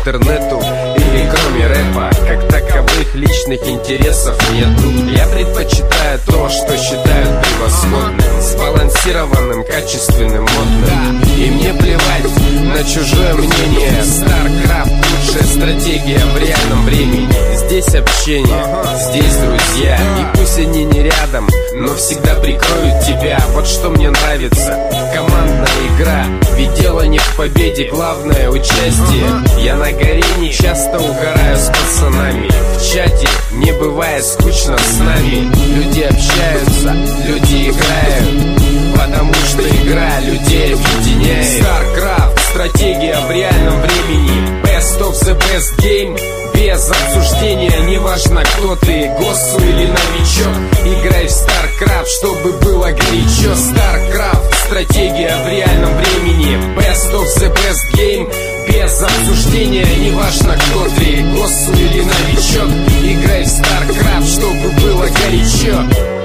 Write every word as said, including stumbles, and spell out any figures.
интернету или кроме рэпа, как таковых личных интересов нету. Я предпочитаю то, что считают превосходным, сбалансированным, качественным, модным. И мне плевать на чужое мнение. StarCraft — лучшая стратегия в реальном времени. Здесь общение, здесь друзья. И пусть они не рядом, но всегда прикроют тебя. Вот что мне нравится: командная игра, ведь дело не в победе, главное участие. Я на горе не часто угораю с пацанами. В чате не бывает скучно с нами. Люди общаются, люди играют, потому что игра людей объединяет. StarCraft — стратегия в реальном времени. Best of the best game, без обсуждения. Неважно, кто ты, госсу или новичок, играй в StarCraft, чтобы было горячо. StarCraft — стратегия в реальном времени. Best of the best game, без обсуждения. Неважно, кто ты, госсу или новичок, играй в StarCraft, чтобы было горячо.